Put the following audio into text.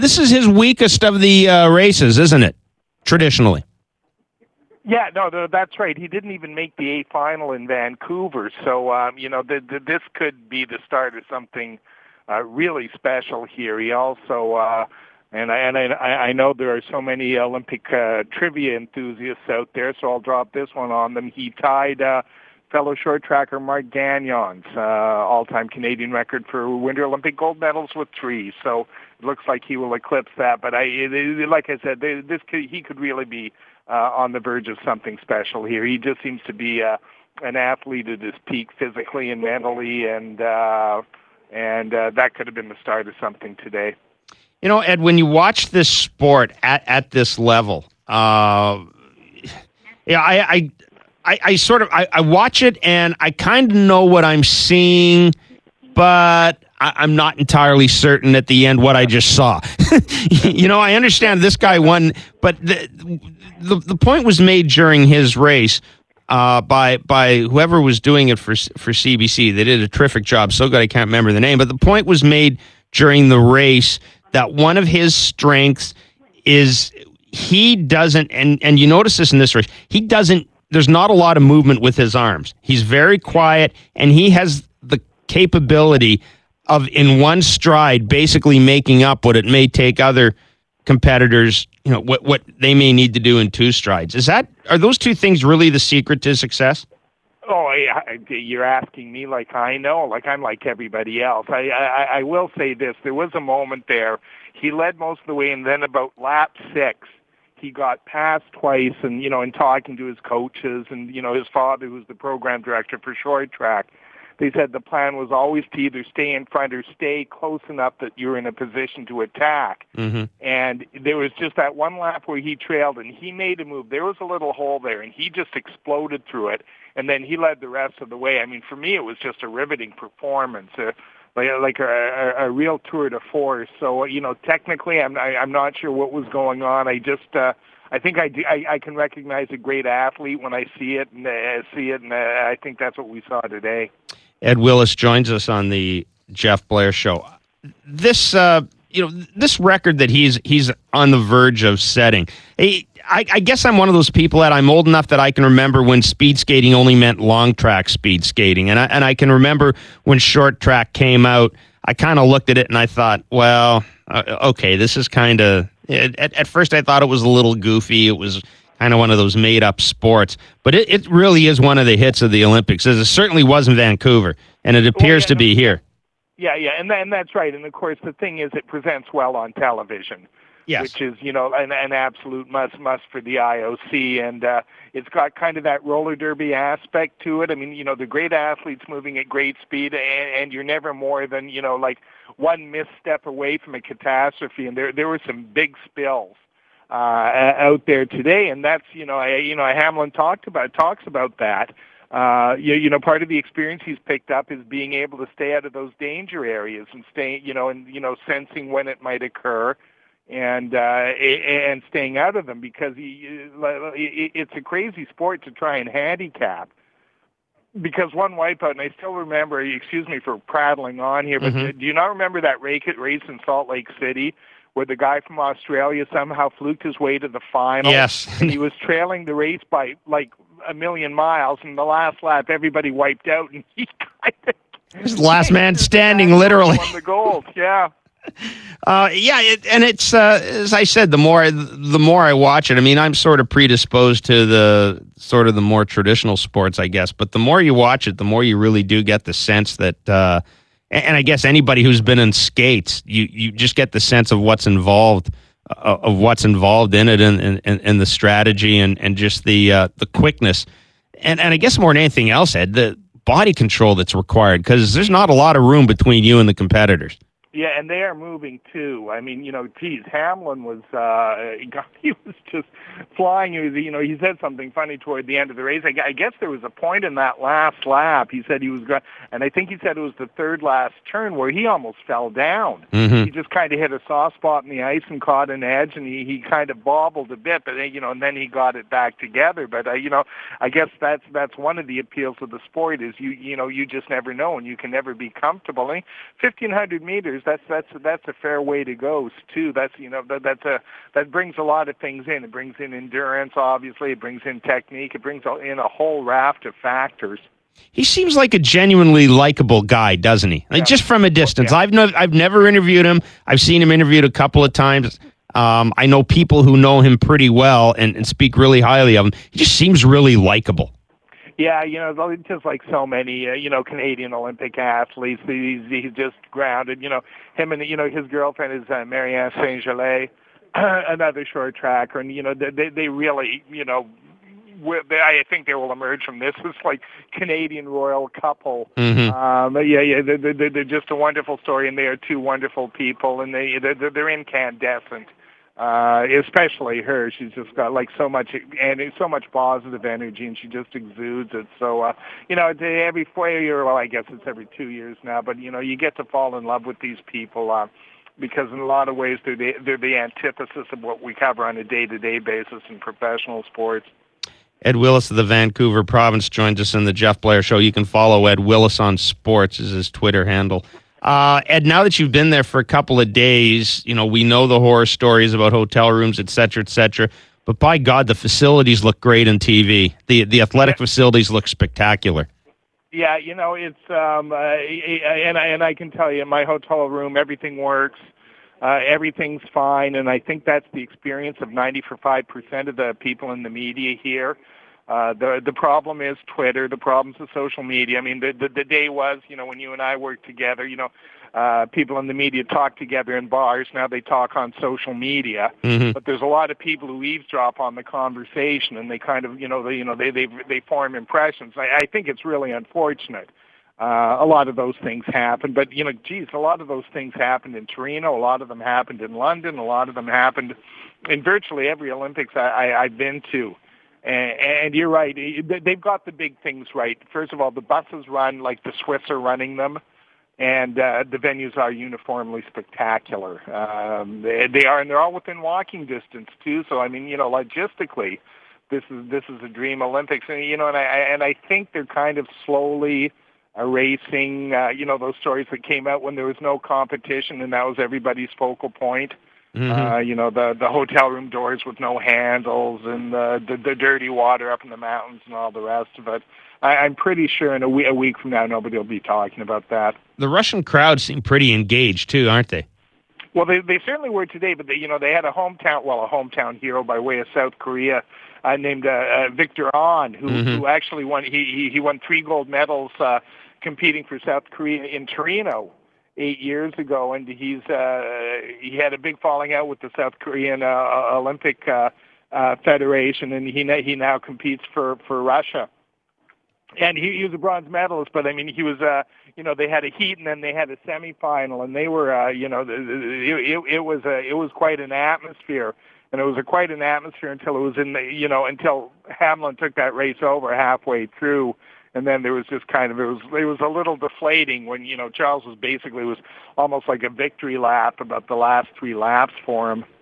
This is his weakest of the races, isn't it? Traditionally. Yeah, no, that's right. He didn't even make the A final in Vancouver, so this could be the start of something really special here. He also, and I know there are so many Olympic trivia enthusiasts out there, so I'll drop this one on them. He tied fellow short tracker Mark Gagnon's all-time Canadian record for Winter Olympic gold medals with 3. So it looks like he will eclipse that. But like I said, he could really be on the verge of something special here. He just seems to be an athlete at his peak physically and mentally, and that could have been the start of something today. You know, Ed, when you watch this sport at this level, I watch it and I kind of know what I'm seeing, but I'm not entirely certain at the end what I just saw. You know, I understand this guy won, but the point was made during his race by whoever was doing it for CBC. They did a terrific job. So good I can't remember the name, but the point was made during the race that one of his strengths is he doesn't, and you notice this in this race, he doesn't. There's not a lot of movement with his arms. He's very quiet, and he has the capability of, in one stride, basically making up what it may take other competitors, you know, what they may need to do in 2 strides. Are those 2 things really the secret to success? Oh, you're asking me like I know, like I'm like everybody else. I will say this. There was a moment there. He led most of the way, and then about lap 6, he got passed twice, and, you know, in talking to his coaches and, you know, his father, who's the program director for short track, they said the plan was always to either stay in front or stay close enough that you're in a position to attack. Mm-hmm. And there was just that one lap where he trailed, and he made a move. There was a little hole there, and he just exploded through it, and then he led the rest of the way. I mean, for me, it was just a riveting performance. Like a real tour de force. So, you know, technically, I'm not sure what was going on. I think I can recognize a great athlete when I see it, and I think that's what we saw today. Ed Willis joins us on the Jeff Blair Show. This, this record that he's on the verge of setting. I guess I'm one of those people that I'm old enough that I can remember when speed skating only meant long track speed skating. And I can remember when short track came out, I kind of looked at it and I thought, well, okay, this is kind of, at first I thought it was a little goofy. It was kind of one of those made up sports, but it really is one of the hits of the Olympics. It certainly was in Vancouver, and it appears to be here. Yeah, and that's right. And of course, the thing is, it presents well on television. Yes. Which is, you know, an absolute must for the IOC, and it's got kind of that roller derby aspect to it. I mean, you know, the great athletes moving at great speed, and you're never more than, you know, like one misstep away from a catastrophe, and there were some big spills out there today, and that's, Hamlin talks about that. Part of the experience he's picked up is being able to stay out of those danger areas and sensing when it might occur. And staying out of them, because it's a crazy sport to try and handicap. Because one wipeout, and I still remember, excuse me for prattling on here, but do you not remember that race in Salt Lake City where the guy from Australia somehow fluked his way to the final? Yes. And he was trailing the race by like a million miles, and the last lap everybody wiped out, and he kind of... He was the last man standing, literally. Won the gold, yeah. It's as I said, the more I watch it, I mean, I'm sort of predisposed to the more traditional sports, I guess. But the more you watch it, the more you really do get the sense that, and I guess anybody who's been in skates, you just get the sense of what's involved in it, and the strategy and just the quickness, and I guess more than anything else, Ed, the body control that's required, because there's not a lot of room between you and the competitors. Yeah, and they are moving too. I mean, Hamlin was he was just flying. He said something funny toward the end of the race. I guess there was a point in that last lap. He said he was going, and I think he said it was the third last turn where he almost fell down. Mm-hmm. He just kind of hit a soft spot in the ice and caught an edge, and he kind of bobbled a bit, but and then he got it back together. But I guess that's one of the appeals of the sport is you just never know, and you can never be comfortable. 1,500 meters. years, that's a fair way to go too. That's that brings a lot of things in. It brings in endurance, obviously. It brings in technique. It brings in a whole raft of factors. He seems like a genuinely likable guy, doesn't he? Like, just from a distance. I've never interviewed him. I've seen him interviewed a couple of times. I know people who know him pretty well and speak really highly of him. He just seems really likable. Yeah, just like so many, Canadian Olympic athletes, he's just grounded. Him and his girlfriend is Marianne Saint-Gelais, another short tracker, and they really, I think they will emerge from this as like Canadian royal couple. Mm-hmm. They're just a wonderful story, and they are two wonderful people, and they're incandescent. Especially her, she's just got like so much positive energy, and she just exudes it. So, every 4 years, well, I guess it's every 2 years now, but you get to fall in love with these people because in a lot of ways they're the antithesis of what we cover on a day-to-day basis in professional sports. Ed Willis of the Vancouver Province joins us in the Jeff Blair Show. You can follow Ed Willis on Sports is his Twitter handle. Ed, now that you've been there for a couple of days, we know the horror stories about hotel rooms, et cetera, but by God, the facilities look great on TV. The athletic facilities look spectacular. Yeah, it's and I can tell you, in my hotel room, everything works. Everything's fine, and I think that's the experience of 95% of the people in the media here. The problem is Twitter. The problem's the social media. I mean, the day was, when you and I worked together, people in the media talk together in bars. Now they talk on social media. Mm-hmm. But there's a lot of people who eavesdrop on the conversation, and they kind of, they form impressions. I think it's really unfortunate. A lot of those things happen, but a lot of those things happened in Torino. A lot of them happened in London. A lot of them happened in virtually every Olympics I've been to. And you're right. They've got the big things right. First of all, the buses run like the Swiss are running them, and the venues are uniformly spectacular. They are, and they're all within walking distance too. So I mean, logistically, this is a dream Olympics, and and I think they're kind of slowly erasing, those stories that came out when there was no competition, and that was everybody's focal point. Mm-hmm. The hotel room doors with no handles, and the dirty water up in the mountains, and all the rest of it. I'm pretty sure in a week from now, nobody will be talking about that. The Russian crowd seem pretty engaged too, aren't they? Well, they certainly were today, but they had a hometown hero by way of South Korea, named Victor Ahn, who actually won. He won 3 gold medals competing for South Korea in Torino 8 years ago, and he had a big falling out with the South Korean Olympic Federation, and he now competes for Russia. And he was a bronze medalist, but I mean, he was, they had a heat and then they had a semifinal, and they were, it was quite an atmosphere, and it was quite an atmosphere until it was until Hamlin took that race over halfway through, and then there was just kind of, it was a little deflating when, Charles was almost like a victory lap about the last 3 laps for him.